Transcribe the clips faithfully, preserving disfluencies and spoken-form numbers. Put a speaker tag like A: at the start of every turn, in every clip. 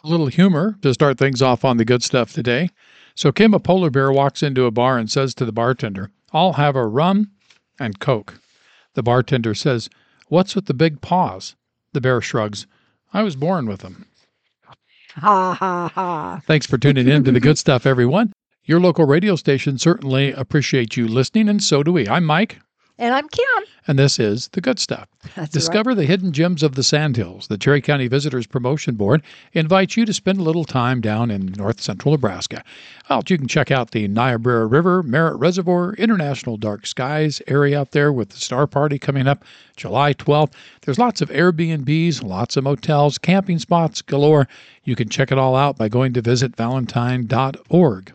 A: A little humor to start things off on the good stuff today. So Kim, a polar bear, walks into a bar and says to the bartender, "I'll have a rum and Coke." The bartender says, "What's with the big paws?" The bear shrugs, "I was born with them."
B: Ha, ha, ha.
A: Thanks for tuning in to the good stuff, everyone. Your local radio station certainly appreciates you listening, and so do we. I'm Mike.
B: And I'm Kim.
A: And this is The Good Stuff.
B: That's
A: Discover
B: right.
A: the hidden gems of the Sandhills. The Cherry County Visitors Promotion Board invites you to spend a little time down in north central Nebraska. Well, you can check out the Niobrara River, Merritt Reservoir, International Dark Skies area out there with the Star Party coming up July twelfth. There's lots of Airbnbs, lots of motels, camping spots galore. You can check it all out by going to visit valentine dot org.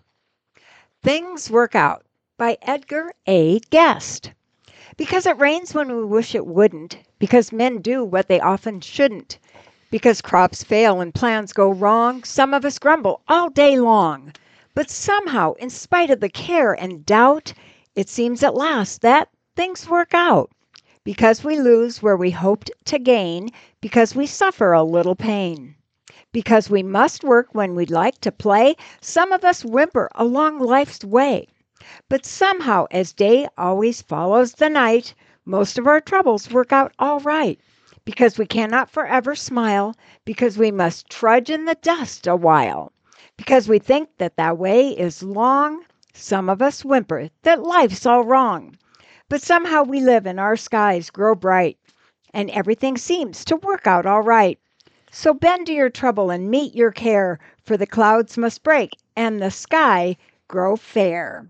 B: Things Work Out by Edgar A. Guest. Because it rains when we wish it wouldn't, because men do what they often shouldn't, because crops fail and plans go wrong, some of us grumble all day long. But somehow, in spite of the care and doubt, it seems at last that things work out. Because we lose where we hoped to gain, because we suffer a little pain. Because we must work when we'd like to play, some of us whimper along life's way. But somehow, as day always follows the night, most of our troubles work out all right. Because we cannot forever smile, because we must trudge in the dust a while. Because we think that that way is long, some of us whimper that life's all wrong. But somehow we live and our skies grow bright, and everything seems to work out all right. So bend to your trouble and meet your care, for the clouds must break and the sky grow fair.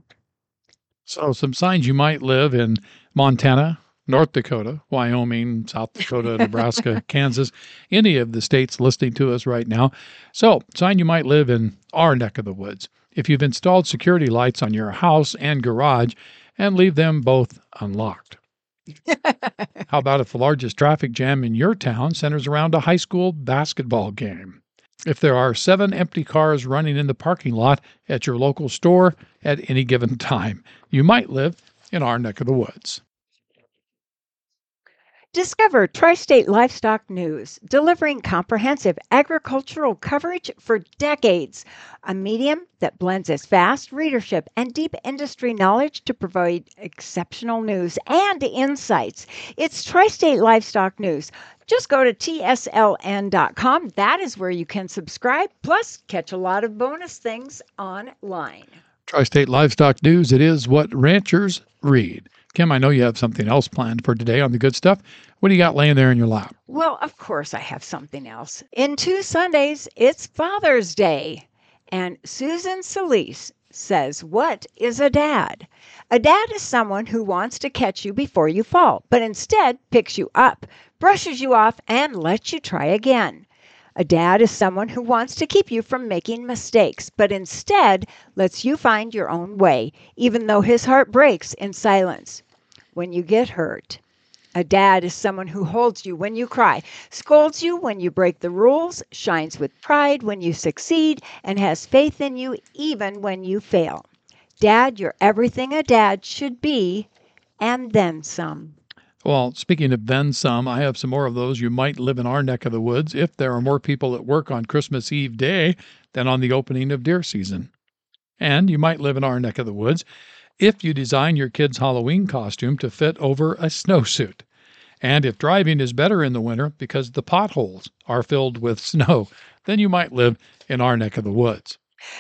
A: So some signs you might live in Montana, North Dakota, Wyoming, South Dakota, Nebraska, Kansas, any of the states listening to us right now. So sign you might live in our neck of the woods. If you've installed security lights on your house and garage and leave them both unlocked. How about if the largest traffic jam in your town centers around a high school basketball game? If there are seven empty cars running in the parking lot at your local store at any given time, you might live in our neck of the woods.
B: Discover Tri-State Livestock News, delivering comprehensive agricultural coverage for decades. A medium that blends its vast readership and deep industry knowledge to provide exceptional news and insights. It's Tri-State Livestock News. Just go to T S L N dot com. That is where you can subscribe, plus catch a lot of bonus things online.
A: Tri-State Livestock News, it is what ranchers read. Kim, I know you have something else planned for today on the good stuff. What do you got laying there in your lap?
B: Well, of course I have something else. In two Sundays, it's Father's Day. And Susan Solis says, what is a dad? A dad is someone who wants to catch you before you fall, but instead picks you up, brushes you off, and lets you try again. A dad is someone who wants to keep you from making mistakes, but instead lets you find your own way, even though his heart breaks in silence when you get hurt. A dad is someone who holds you when you cry, scolds you when you break the rules, shines with pride when you succeed, and has faith in you even when you fail. Dad, you're everything a dad should be, and then some.
A: Well, speaking of then some, I have some more of those. You might live in our neck of the woods if there are more people at work on Christmas Eve day than on the opening of deer season. And you might live in our neck of the woods if you design your kid's Halloween costume to fit over a snowsuit. And if driving is better in the winter because the potholes are filled with snow, then you might live in our neck of the woods.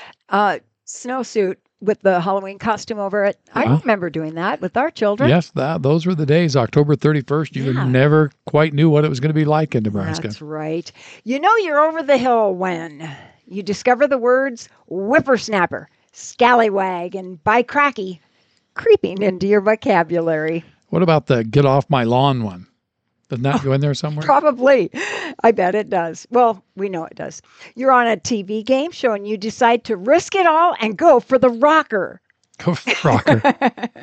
B: Uh, snowsuit with the Halloween costume over it. I
A: Uh-huh.
B: remember doing that with our children.
A: Yes, that, those were the days, October thirty-first. You
B: Yeah.
A: never quite knew what it was going to be like in Nebraska.
B: That's right. You know you're over the hill when you discover the words whippersnapper, scallywag, and by cracky creeping into your vocabulary.
A: What about the get off my lawn one? Doesn't that go in there somewhere?
B: Probably. I bet it does. Well, we know it does. You're on a T V game show and you decide to risk it all and go for the rocker.
A: Go for the rocker.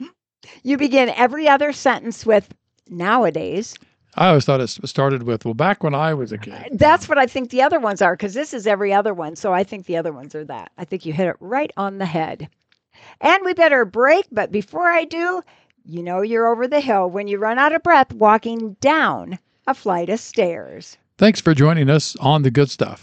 B: You begin every other sentence with nowadays.
A: I always thought it started with, well, back when I was a kid.
B: That's what I think the other ones are, because this is every other one. So I think the other ones are that. I think you hit it right on the head. And we better break. But before I do, you know you're over the hill when you run out of breath walking down a flight of stairs.
A: Thanks for joining us on The Good Stuff.